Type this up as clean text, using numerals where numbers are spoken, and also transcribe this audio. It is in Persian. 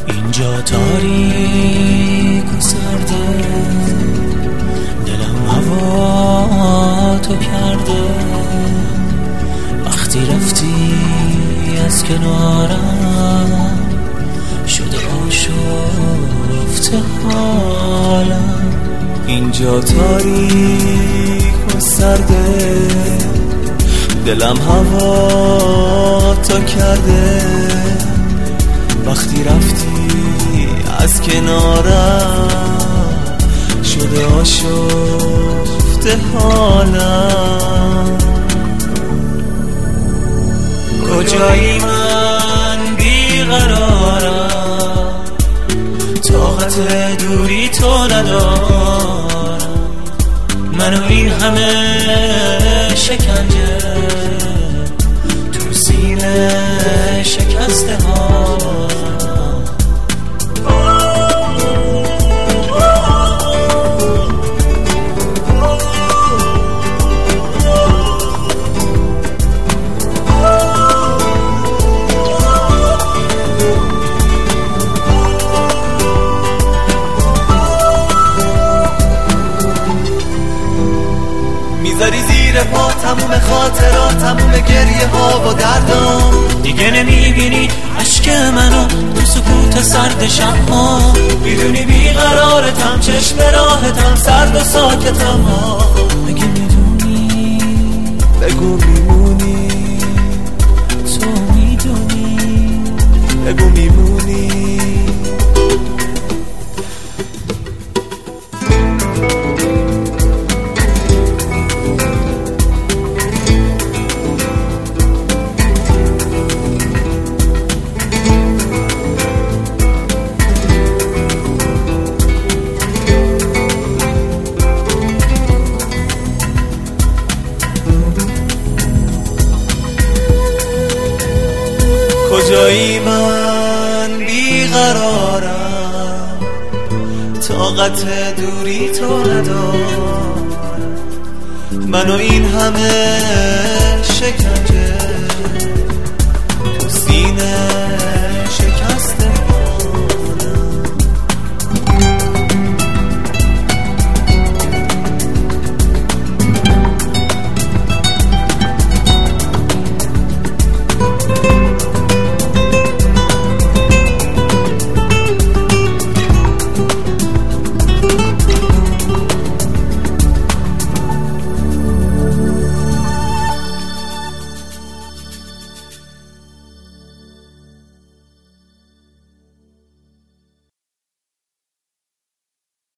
اینجا تاریک و سرده، دلم هوا تو کرده. وقتی رفتی از کنارم شده آشفته حالم. اینجا تاریک و سرده، دلم هوا تو کرده. وقتی رفتی از کنارم شده آشفته حالم. کجایی من بیقرارم، طاقت دوری تو ندارم. منو این همه شکنجه تو سینه شکسته ها. میذاری زیر پا تموم خاطرات، تموم گریه ها و دردام. دیگه نمیبینی عشق منو تو سکوت سرد شب‌ها. میدونی بیقرارتم، چشم راحتم، سرد و ساکتم ها. مگه میدونی بگو میمونی، تو میدونی بگو میمونی. کجایی من بیقرارم، طاقت دوری تو ندارم. منو این همه شکنجه